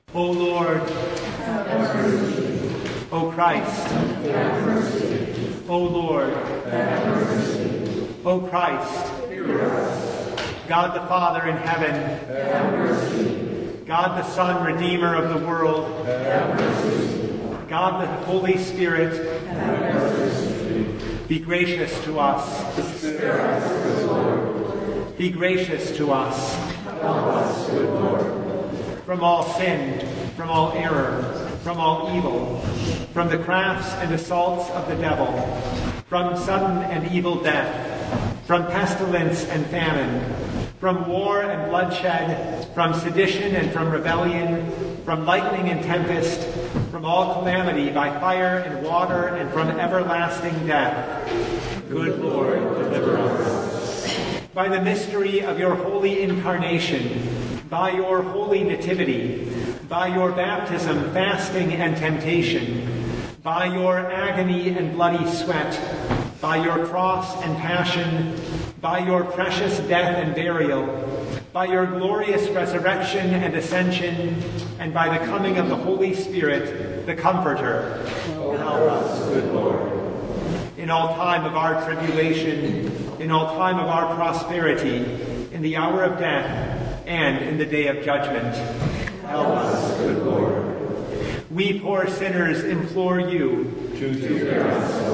O Lord, have mercy. O Christ, have mercy. O Lord, have mercy. O Christ, hear us. God the Father in heaven, have mercy. God the Son, Redeemer of the world, have mercy. God the Holy Spirit, have mercy. Be gracious to us. Spare us, good Lord. Be gracious to us. Help us, good Lord. From all sin, from all error, from all evil, from the crafts and assaults of the devil, from sudden and evil death, from pestilence and famine, from war and bloodshed, from sedition and from rebellion, from lightning and tempest, from all calamity by fire and water, and from everlasting death. Good Lord, deliver us. By the mystery of your holy incarnation, by your holy nativity, by your baptism, fasting, and temptation, by your agony and bloody sweat, by your cross and passion, by your precious death and burial, by your glorious resurrection and ascension, and by the coming of the Holy Spirit, the Comforter. Help us, good Lord. In all time of our tribulation, in all time of our prosperity, in the hour of death, and in the day of judgment. Help us, good Lord. We poor sinners implore you to hear us, O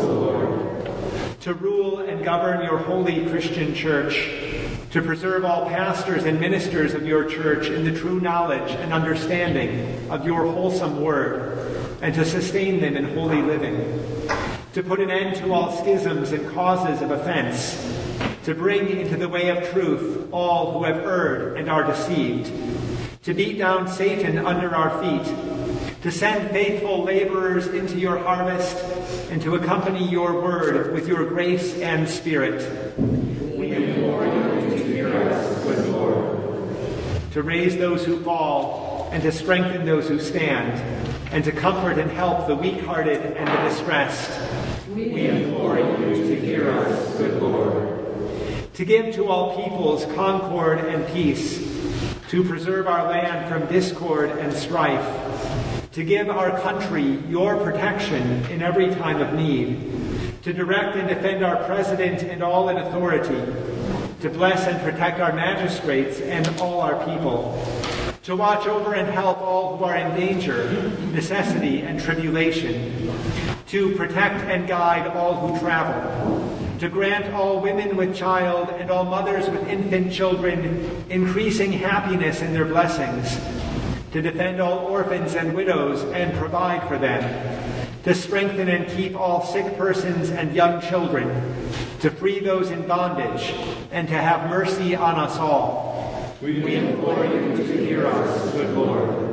Lord. To rule and govern your holy Christian church, to preserve all pastors and ministers of your church in the true knowledge and understanding of your wholesome word, and to sustain them in holy living. To put an end to all schisms and causes of offense, to bring into the way of truth all who have erred and are deceived, to beat down Satan under our feet, to send faithful laborers into your harvest, and to accompany your word with your grace and spirit. We implore you to hear us, good Lord. To raise those who fall, and to strengthen those who stand, and to comfort and help the weak-hearted and the distressed. We implore you to hear us, good Lord. To give to all peoples concord and peace, to preserve our land from discord and strife, to give our country your protection in every time of need, to direct and defend our president and all in authority, to bless and protect our magistrates and all our people, to watch over and help all who are in danger, necessity, and tribulation, to protect and guide all who travel, to grant all women with child and all mothers with infant children increasing happiness in their blessings, to defend all orphans and widows and provide for them, to strengthen and keep all sick persons and young children, to free those in bondage, and to have mercy on us all. We implore you to hear us, good Lord.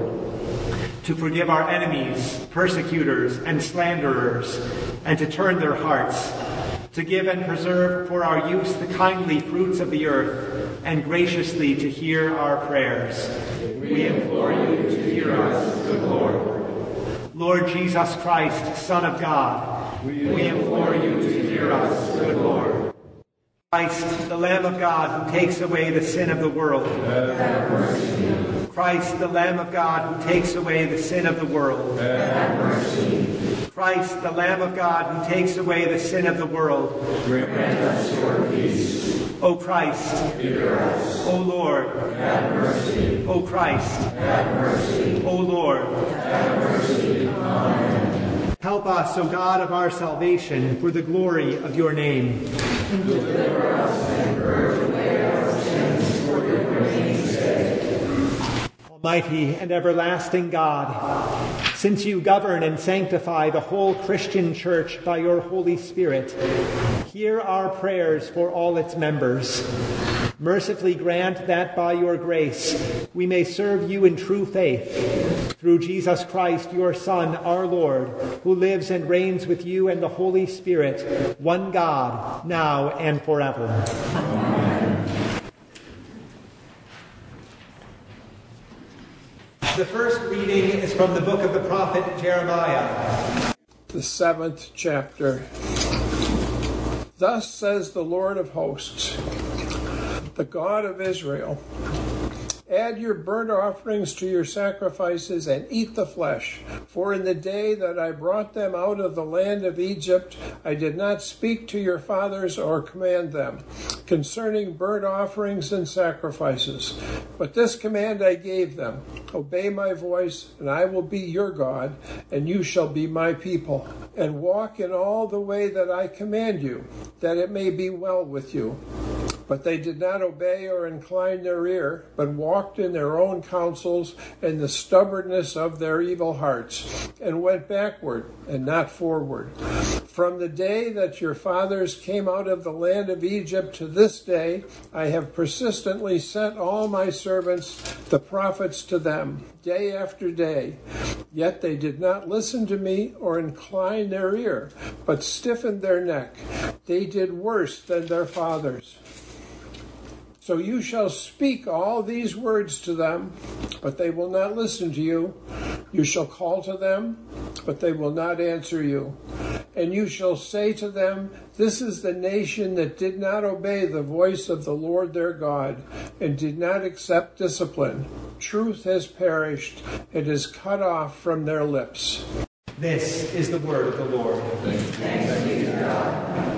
To forgive our enemies, persecutors, and slanderers, and to turn their hearts, to give and preserve for our use the kindly fruits of the earth, and graciously to hear our prayers. We implore you to hear us, good Lord. Lord Jesus Christ, Son of God, we implore you to hear us, good Lord. Christ, the Lamb of God, who takes away the sin of the world. Have mercy. Christ, the Lamb of God, who takes away the sin of the world. Have mercy. Christ, the Lamb of God, who takes away the sin of the world. Grant us your peace. O Christ, hear us. O Lord, have mercy. O Christ, have mercy. O Lord, have mercy. Amen. Help us, O God of our salvation, for the glory of your name. Deliver us and purge away our sins for your name's sake. Almighty and everlasting God, since you govern and sanctify the whole Christian church by your Holy Spirit, hear our prayers for all its members. Mercifully grant that by your grace we may serve you in true faith, through Jesus Christ, your Son, our Lord, who lives and reigns with you and the Holy Spirit, one God, now and forever. Amen. The first reading is from the book of the prophet Jeremiah. The 7th chapter. Thus says the Lord of hosts, the God of Israel, Add your burnt offerings to your sacrifices and eat the flesh. For in the day that I brought them out of the land of Egypt, I did not speak to your fathers or command them concerning burnt offerings and sacrifices. But this command I gave them: obey my voice, and I will be your God, and you shall be my people. And walk in all the way that I command you, that it may be well with you. But they did not obey or incline their ear, but walked in their own counsels and the stubbornness of their evil hearts, and went backward and not forward. From the day that your fathers came out of the land of Egypt to this day, I have persistently sent all my servants, the prophets, to them, day after day. Yet they did not listen to me or incline their ear, but stiffened their neck. They did worse than their fathers. So you shall speak all these words to them, but they will not listen to you. You shall call to them, but they will not answer you. And you shall say to them, this is the nation that did not obey the voice of the Lord their God, and did not accept discipline. Truth has perished, it is cut off from their lips. This is the word of the Lord. Thanks be to God.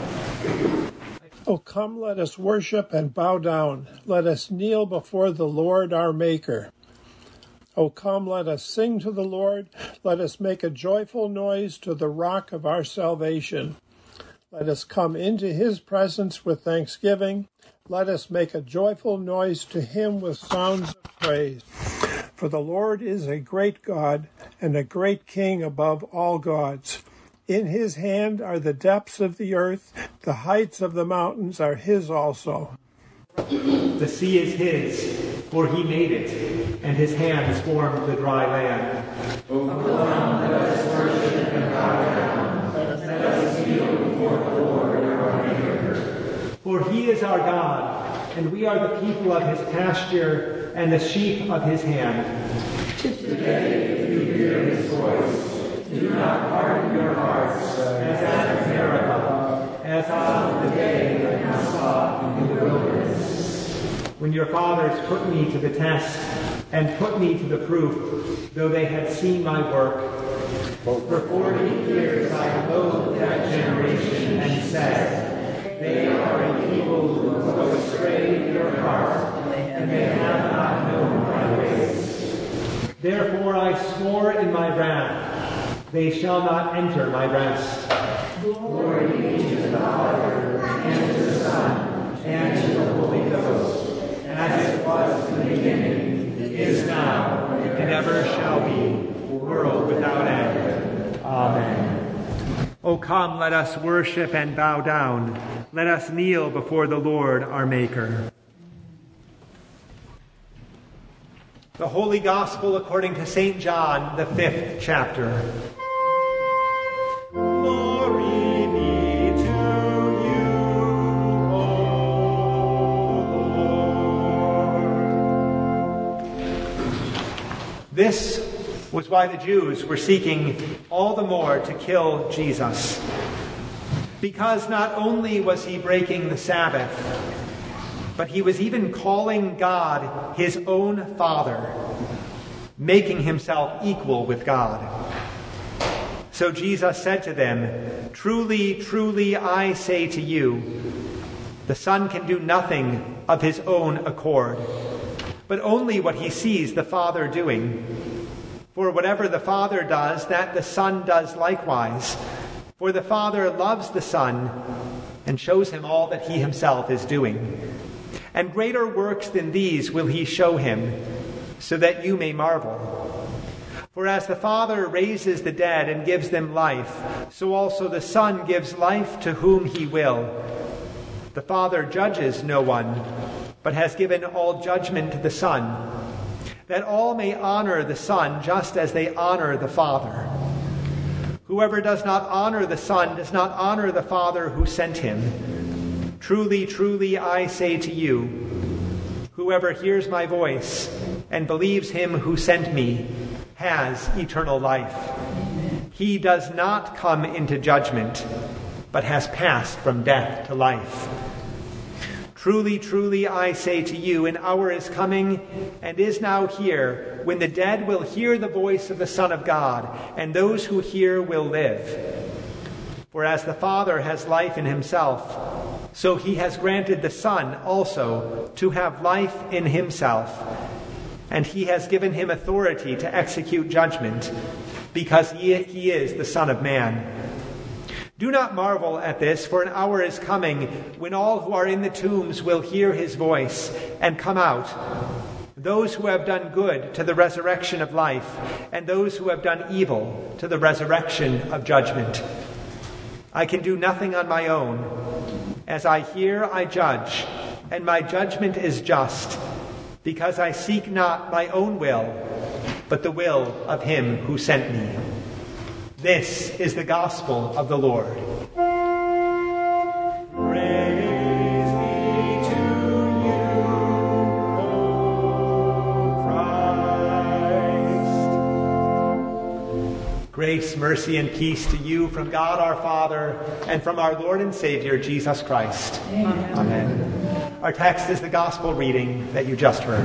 O come, let us worship and bow down. Let us kneel before the Lord our Maker. O come, let us sing to the Lord. Let us make a joyful noise to the rock of our salvation. Let us come into his presence with thanksgiving. Let us make a joyful noise to him with sounds of praise. For the Lord is a great God and a great King above all gods. In his hand are the depths of the earth, the heights of the mountains are his also. The sea is his, for he made it, and his hands formed the dry land. O come, let us worship and bow down. Let us kneel before the Lord our Maker. For he is our God, and we are the people of his pasture and the sheep of his hand. Today, if you hear his voice, do not harden your hearts as at Meribah, as on the day that you saw in the wilderness. When your fathers put me to the test and put me to the proof, though they had seen my work. For 40 years I loathed that generation and said, they are a people who go astray in your heart, and they have not known my ways. Therefore I swore in my wrath, they shall not enter my rest. Glory be to the Father, and to the Son, and to the Holy Ghost, as it was in the beginning, is now, and ever shall be, world without end. Amen. O come, let us worship and bow down. Let us kneel before the Lord our Maker. The Holy Gospel according to St. John, the 5th chapter. Glory be to you, O Lord. This was why the Jews were seeking all the more to kill Jesus. Because not only was he breaking the Sabbath, but he was even calling God his own Father, making himself equal with God. So Jesus said to them, truly, truly, I say to you, the Son can do nothing of his own accord, but only what he sees the Father doing. For whatever the Father does, that the Son does likewise. For the Father loves the Son and shows him all that he himself is doing. And greater works than these will he show him, so that you may marvel. For as the Father raises the dead and gives them life, so also the Son gives life to whom he will. The Father judges no one, but has given all judgment to the Son, that all may honor the Son just as they honor the Father. Whoever does not honor the Son does not honor the Father who sent him. Truly, truly, I say to you, whoever hears my voice and believes him who sent me has eternal life. He does not come into judgment, but has passed from death to life. Truly, truly, I say to you, an hour is coming and is now here when the dead will hear the voice of the Son of God, and those who hear will live. For as the Father has life in himself, so he has granted the Son also to have life in himself. And he has given him authority to execute judgment, because he is the Son of Man. Do not marvel at this, for an hour is coming when all who are in the tombs will hear his voice and come out. Those who have done good to the resurrection of life, and those who have done evil to the resurrection of judgment. I can do nothing on my own. As I hear, I judge, and my judgment is just, because I seek not my own will, but the will of him who sent me. This is the gospel of the Lord. Praise be to you, O Christ. Grace, mercy, and peace to you from God our Father and from our Lord and Savior, Jesus Christ. Amen. Amen. Our text is the gospel reading that you just heard.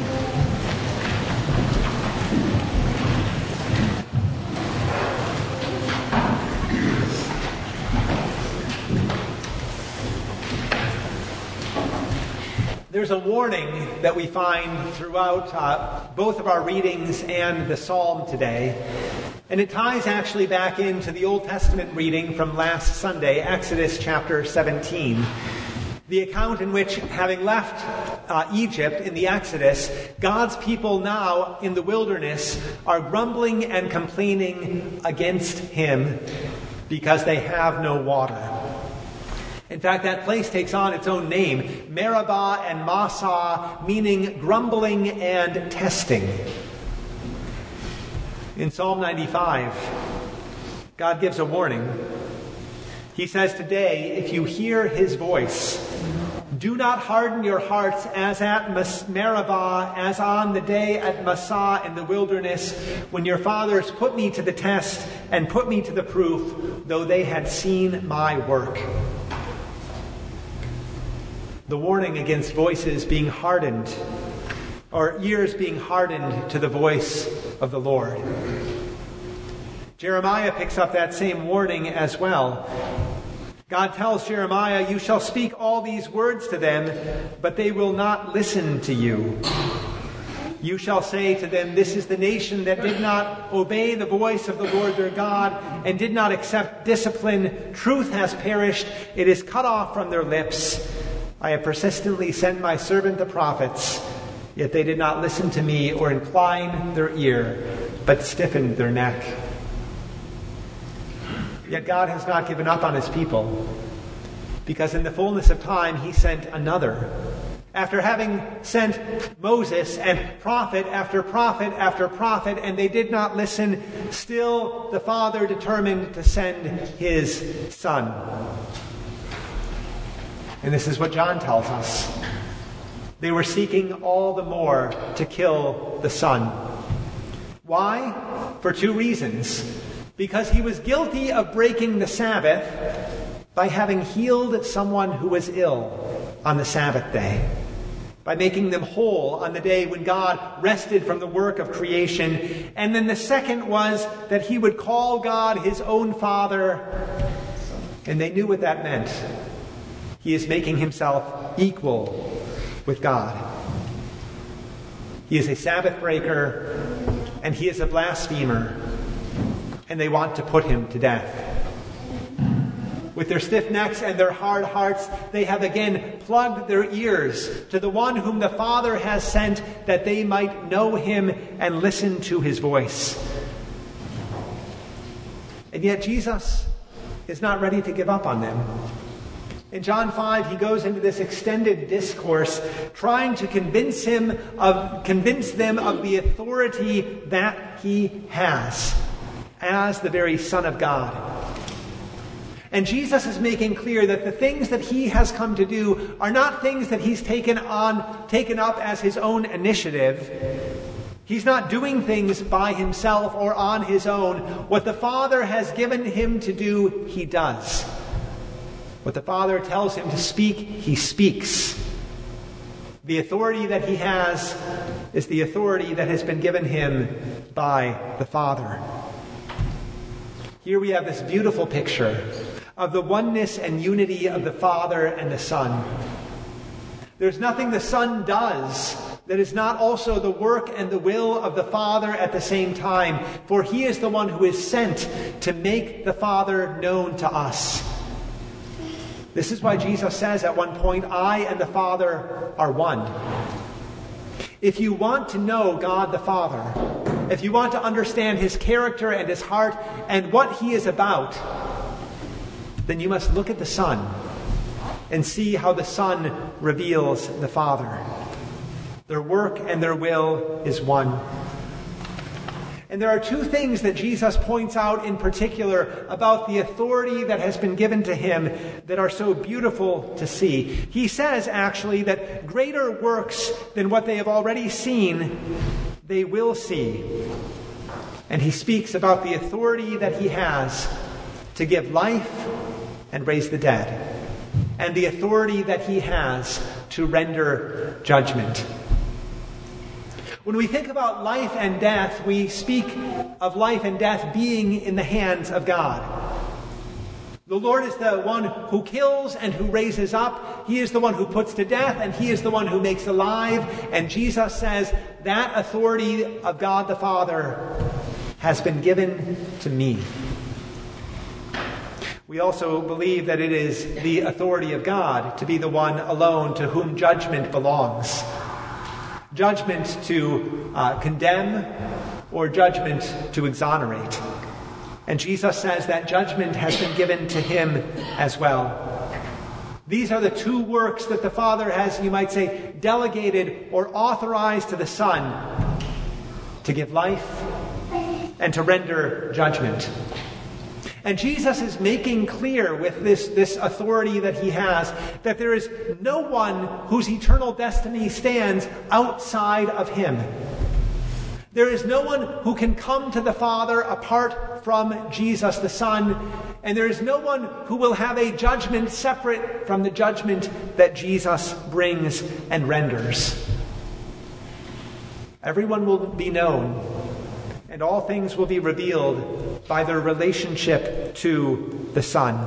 There's a warning that we find throughout both of our readings and the psalm today. And it ties actually back into the Old Testament reading from last Sunday, Exodus chapter 17. The account in which, having left Egypt in the Exodus, God's people now in the wilderness are grumbling and complaining against him because they have no water. In fact, that place takes on its own name, Meribah and Massah, meaning grumbling and testing. In Psalm 95, God gives a warning. He says, today, if you hear his voice, do not harden your hearts as at Meribah, as on the day at Massah in the wilderness, when your fathers put me to the test and put me to the proof, though they had seen my work. The warning against voices being hardened, or ears being hardened to the voice of the Lord. Jeremiah picks up that same warning as well. God tells Jeremiah, you shall speak all these words to them, but they will not listen to you. You shall say to them, this is the nation that did not obey the voice of the Lord their God and did not accept discipline. Truth has perished. It is cut off from their lips. I have persistently sent my servant the prophets, yet they did not listen to me or incline their ear, but stiffened their neck. Yet God has not given up on his people, because in the fullness of time he sent another. After having sent Moses and prophet after prophet after prophet, and they did not listen, still the Father determined to send his Son. And this is what John tells us. They were seeking all the more to kill the Son. Why? For two reasons. Because he was guilty of breaking the Sabbath by having healed someone who was ill on the Sabbath day, by making them whole on the day when God rested from the work of creation. And then the second was that he would call God his own Father, and they knew what that meant. He is making himself equal with God. He is a Sabbath breaker, and he is a blasphemer, and they want to put him to death. With their stiff necks and their hard hearts, they have again plugged their ears to the one whom the Father has sent, that they might know him and listen to his voice. And yet Jesus is not ready to give up on them. In John 5, he goes into this extended discourse trying to convince them of the authority that he has as the very Son of God. And Jesus is making clear that the things that he has come to do are not things that he's taken up as his own initiative. He's not doing things by himself or on his own. What the Father has given him to do, he does. What the Father tells him to speak, he speaks. The authority that he has is the authority that has been given him by the Father. Here we have this beautiful picture of the oneness and unity of the Father and the Son. There's nothing the Son does that is not also the work and the will of the Father at the same time, for he is the one who is sent to make the Father known to us. This is why Jesus says at one point, I and the Father are one. If you want to know God the Father, if you want to understand his character and his heart and what he is about, then you must look at the Son and see how the Son reveals the Father. Their work and their will is one. And there are two things that Jesus points out in particular about the authority that has been given to him that are so beautiful to see. He says, actually, that greater works than what they have already seen, they will see. And he speaks about the authority that he has to give life and raise the dead, and the authority that he has to render judgment. When we think about life and death, we speak of life and death being in the hands of God. The Lord is the one who kills and who raises up. He is the one who puts to death, and he is the one who makes alive. And Jesus says that authority of God the Father has been given to me. We also believe that it is the authority of God to be the one alone to whom judgment belongs. Judgment to condemn or judgment to exonerate. And Jesus says that judgment has been given to him as well. These are the two works that the Father has, you might say, delegated or authorized to the Son to give life and to render judgment. And Jesus is making clear with this authority that he has that there is no one whose eternal destiny stands outside of him. There is no one who can come to the Father apart from Jesus the Son, and there is no one who will have a judgment separate from the judgment that Jesus brings and renders. Everyone will be known, and all things will be revealed by their relationship to the Son.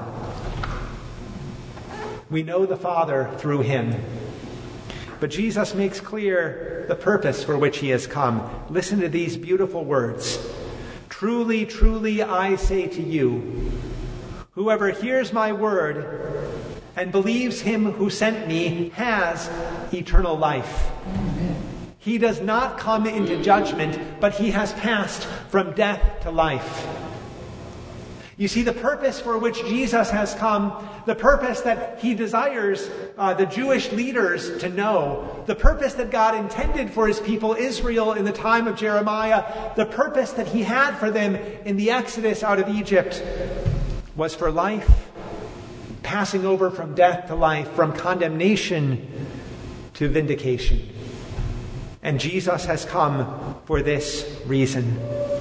We know the Father through him. But Jesus makes clear the purpose for which he has come. Listen to these beautiful words. Truly, truly, I say to you, whoever hears my word and believes him who sent me has eternal life. He does not come into judgment, but he has passed from death to life. You see, the purpose for which Jesus has come, the purpose that he desires the Jewish leaders to know, the purpose that God intended for his people Israel in the time of Jeremiah, the purpose that he had for them in the Exodus out of Egypt was for life, passing over from death to life, from condemnation to vindication. And Jesus has come for this reason.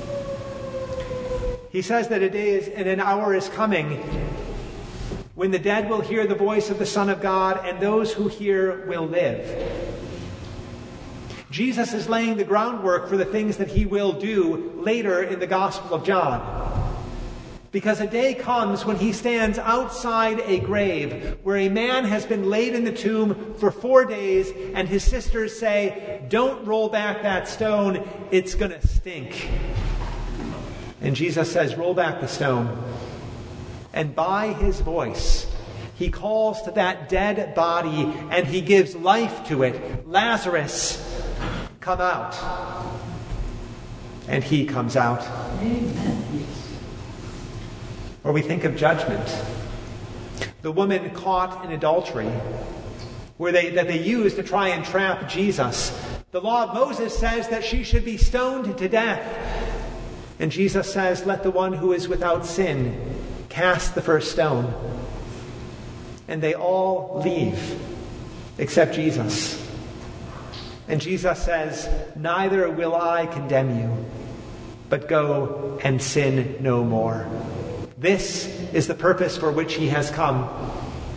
He says that a day and an hour is coming when the dead will hear the voice of the Son of God, and those who hear will live. Jesus is laying the groundwork for the things that he will do later in the Gospel of John. Because a day comes when he stands outside a grave where a man has been laid in the tomb for 4 days, and his sisters say, "Don't roll back that stone, it's going to stink." And Jesus says, "Roll back the stone." And by his voice, he calls to that dead body and he gives life to it. "Lazarus, come out." And he comes out. Amen. Or we think of judgment. The woman caught in adultery, that they used to try and trap Jesus. The law of Moses says that she should be stoned to death. And Jesus says, "Let the one who is without sin cast the first stone." And they all leave, except Jesus. And Jesus says, "Neither will I condemn you, but go and sin no more." This is the purpose for which he has come.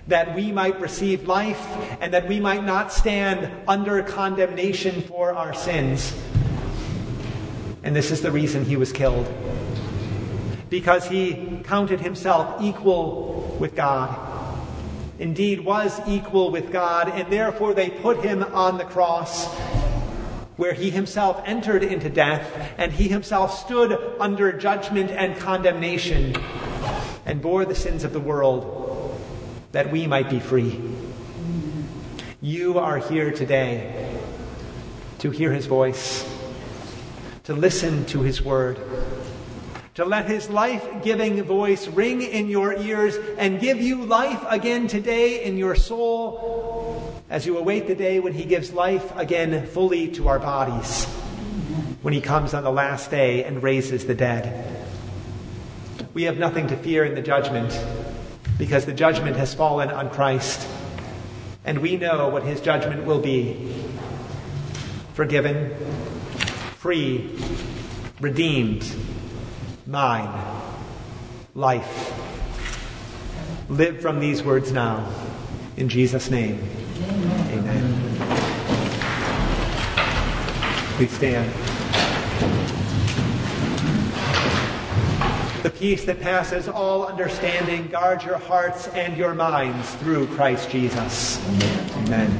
that we might receive life and that we might not stand under condemnation for our sins. And this is the reason he was killed. Because he counted himself equal with God. Indeed, was equal with God, and therefore they put him on the cross, where he himself entered into death, and he himself stood under judgment and condemnation, and bore the sins of the world, that we might be free. You are here today to hear his voice, to listen to his word, to let his life-giving voice ring in your ears and give you life again today in your soul, as you await the day when he gives life again fully to our bodies, when he comes on the last day and raises the dead. We have nothing to fear in the judgment, because the judgment has fallen on Christ, and we know what his judgment will be. Forgiven, free, redeemed, mine, life. Live from these words now. In Jesus' name, amen. Please stand. The peace that passes all understanding guard your hearts and your minds through Christ Jesus. Amen.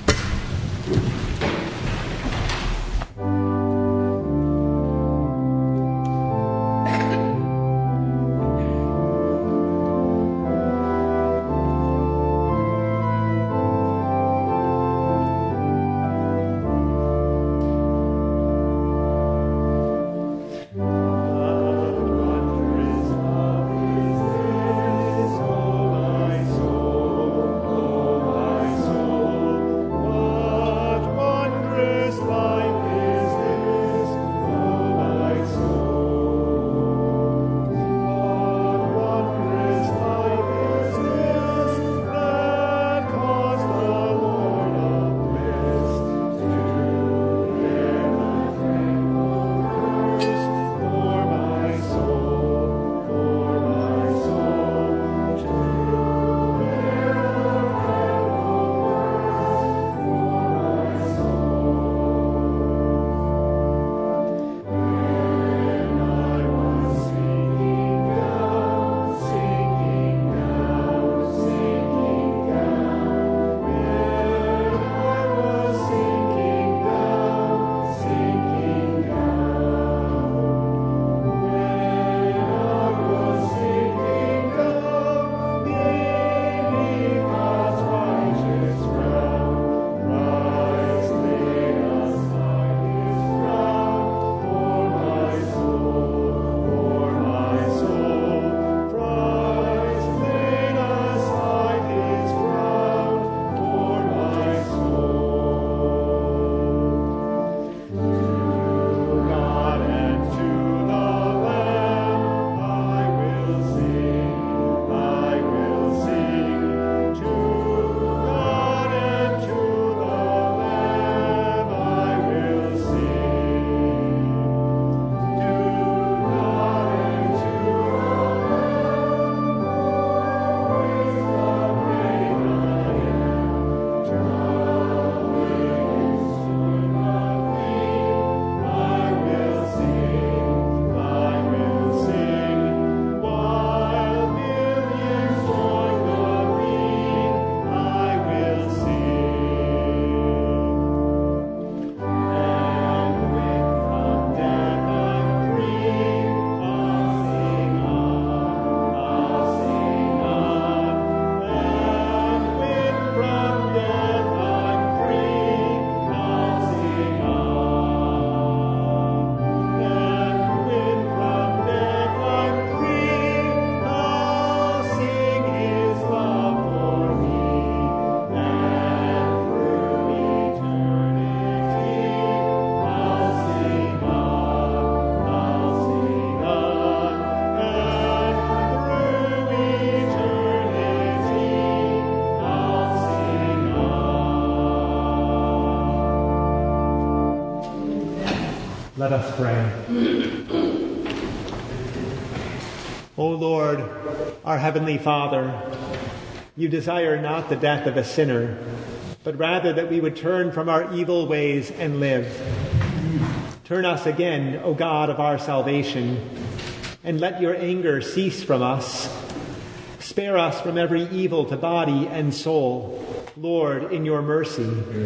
Let us pray. O Lord, our Heavenly Father, You desire not the death of a sinner, but rather that we would turn from our evil ways and live. Turn us again, O God of our salvation, and let your anger cease from us. Spare us from every evil to body and soul, Lord, in your mercy.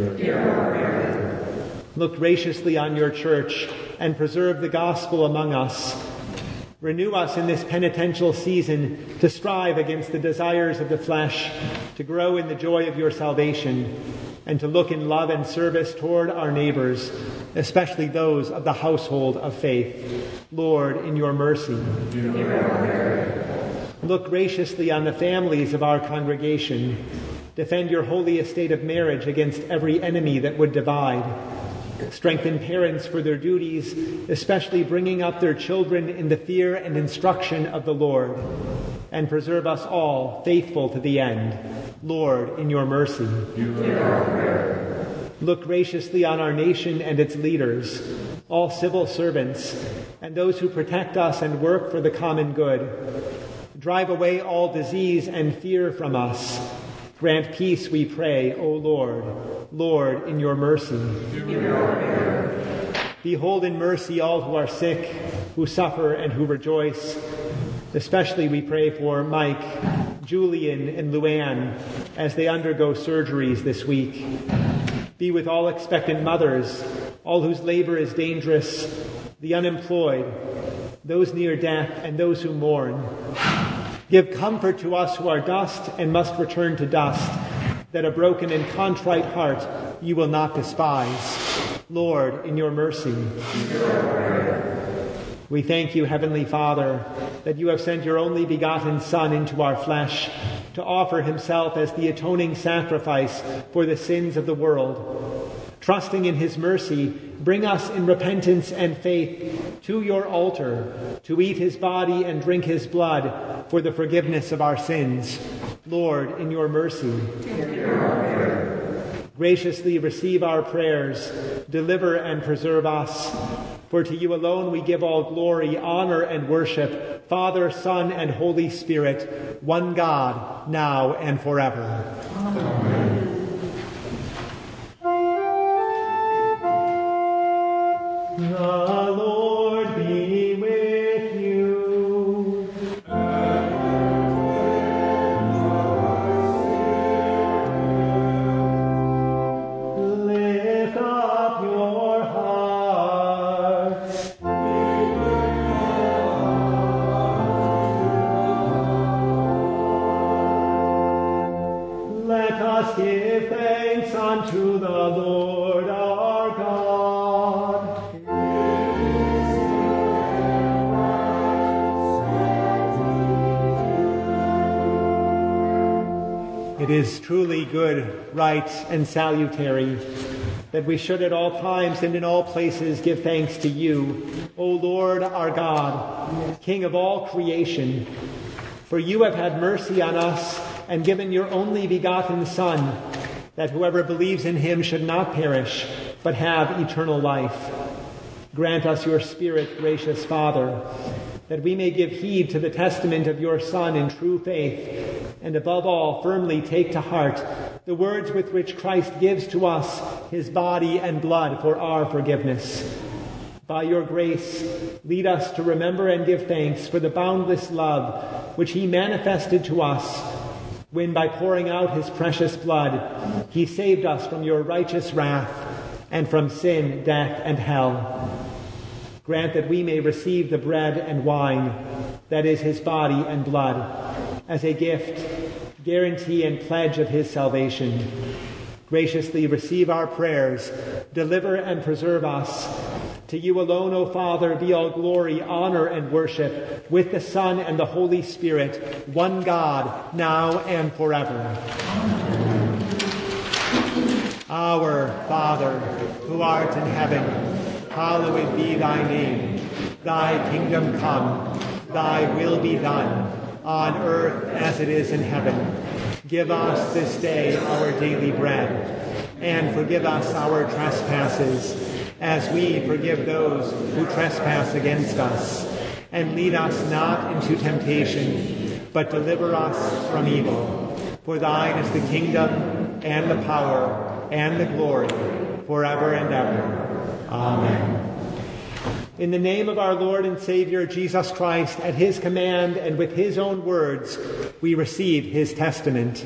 Look graciously on your church and preserve the gospel among us. Renew us in this penitential season to strive against the desires of the flesh, to grow in the joy of your salvation, and to look in love and service toward our neighbors, especially those of the household of faith. Lord, in your mercy. Look graciously on the families of our congregation. Defend your holy estate of marriage against every enemy that would divide. Strengthen parents for their duties, especially bringing up their children in the fear and instruction of the Lord. And preserve us all faithful to the end. Lord, in your mercy. Look graciously on our nation and its leaders, all civil servants, and those who protect us and work for the common good. Drive away all disease and fear from us. Grant peace, we pray, O Lord. Lord, in your mercy. Behold in mercy all who are sick, who suffer, and who rejoice. Especially we pray for Mike, Julian, and Luann as they undergo surgeries this week. Be with all expectant mothers, all whose labor is dangerous, the unemployed, those near death, and those who mourn. Give comfort to us who are dust and must return to dust, that a broken and contrite heart you will not despise. Lord, in your mercy. We thank you, Heavenly Father, that you have sent your only begotten Son into our flesh to offer himself as the atoning sacrifice for the sins of the world. Trusting in his mercy, bring us in repentance and faith to your altar to eat his body and drink his blood for the forgiveness of our sins. Lord, in your mercy. Graciously receive our prayers, deliver and preserve us. For to you alone we give all glory, honor, and worship, Father, Son, and Holy Spirit, one God, now and forever. Amen. The Lord be with you. Lift up your hearts. Let us give thanks unto the Lord our God. It is truly good, right, and salutary that we should at all times and in all places give thanks to you, O Lord our God, King of all creation. For you have had mercy on us and given your only begotten Son, that whoever believes in him should not perish, but have eternal life. Grant us your Spirit, gracious Father, that we may give heed to the testament of your Son in true faith, and above all, firmly take to heart the words with which Christ gives to us his body and blood for our forgiveness. By your grace, lead us to remember and give thanks for the boundless love which he manifested to us when, by pouring out his precious blood, he saved us from your righteous wrath and from sin, death, and hell. Grant that we may receive the bread and wine, that is his body and blood, as a gift, guarantee, and pledge of his salvation. Graciously receive our prayers, deliver and preserve us. To you alone, O Father, be all glory, honor, and worship, with the Son and the Holy Spirit, one God, now and forever. Amen. Our Father, who art in heaven, hallowed be thy name. Thy kingdom come, thy will be done, on earth as it is in heaven. Give us this day our daily bread, and forgive us our trespasses, as we forgive those who trespass against us. And lead us not into temptation, but deliver us from evil. For thine is the kingdom, and the power, and the glory, forever and ever. Amen. In the name of our Lord and Savior, Jesus Christ, at his command and with his own words, we receive his testament.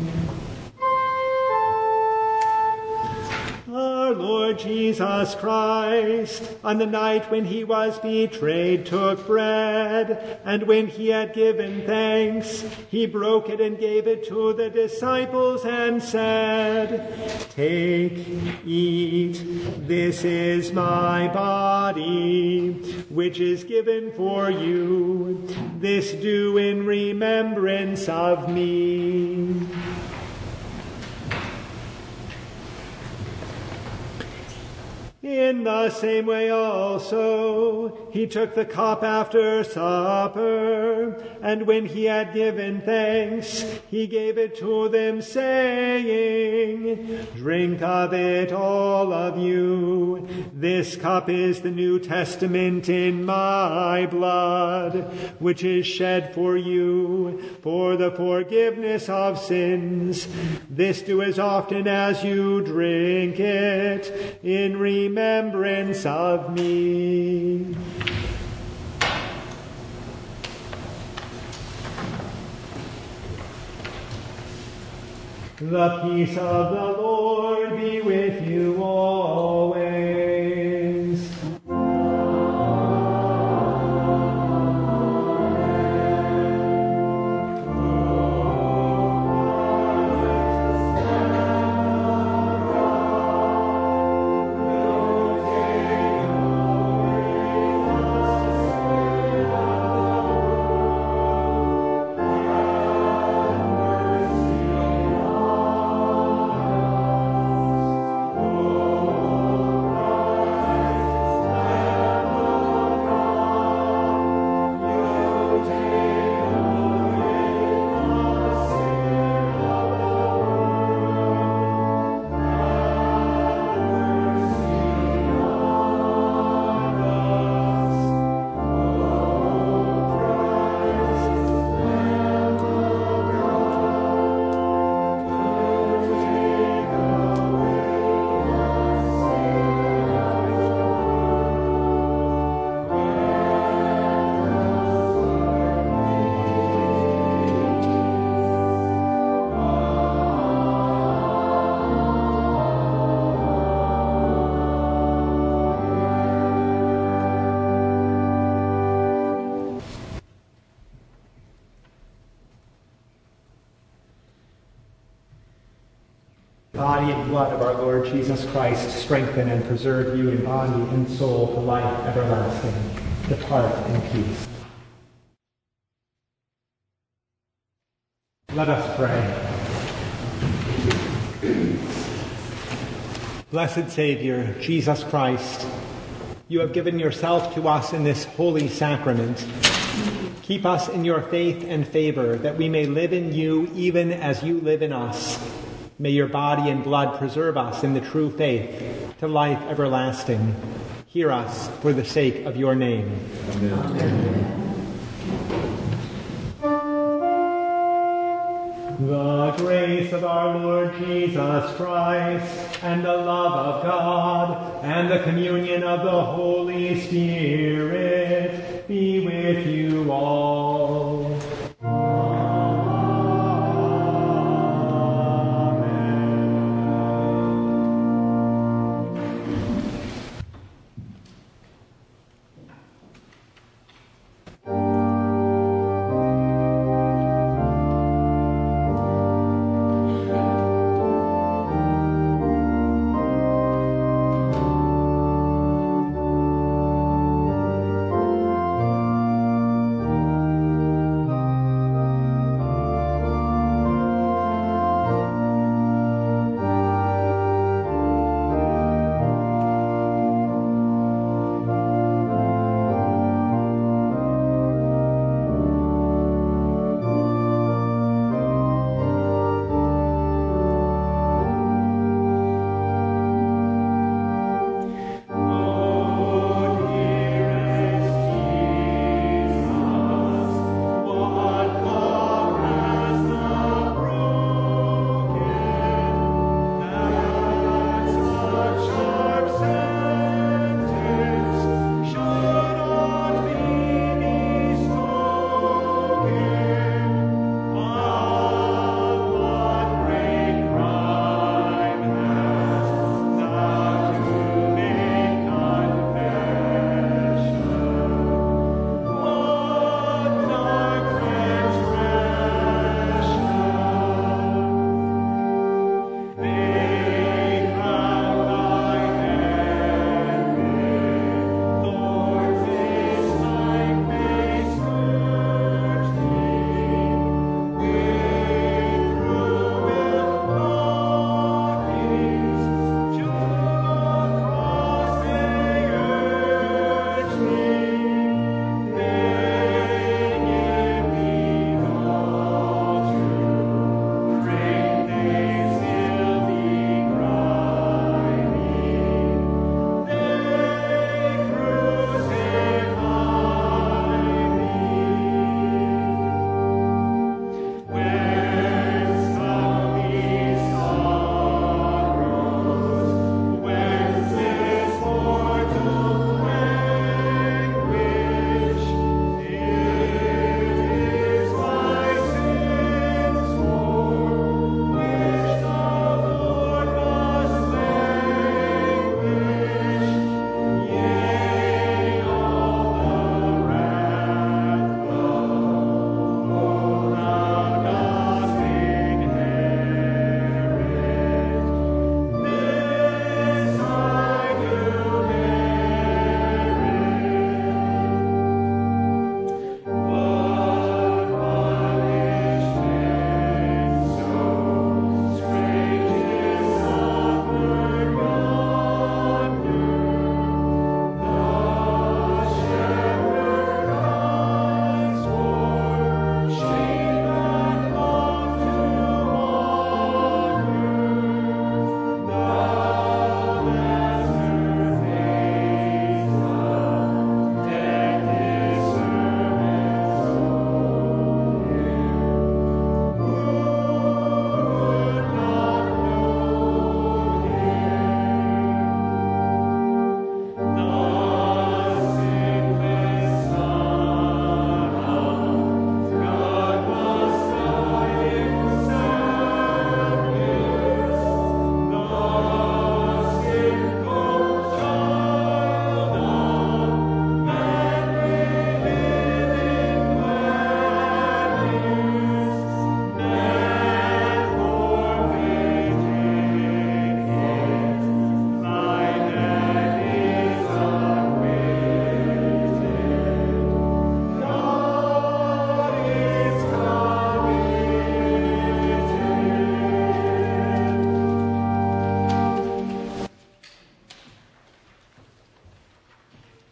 Our Lord Jesus Christ, on the night when he was betrayed, took bread, and when he had given thanks, he broke it and gave it to the disciples and said, "Take, eat, this is my body, which is given for you. This do in remembrance of me." In the same way also, he took the cup after supper, and when he had given thanks, he gave it to them, saying, "Drink of it, all of you. This cup is the New Testament in my blood, which is shed for you for the forgiveness of sins. This do as often as you drink it in remembrance of me." The peace of the Lord be with you always. Body and blood of our Lord Jesus Christ, strengthen and preserve you in body and soul to life everlasting. Depart in peace. Let us pray. Blessed Savior, Jesus Christ, you have given yourself to us in this holy sacrament. Keep us in your faith and favor, that we may live in you even as you live in us. May your body and blood preserve us in the true faith to life everlasting. Hear us for the sake of your name. Amen. The grace of our Lord Jesus Christ, and the love of God, and the communion of the Holy Spirit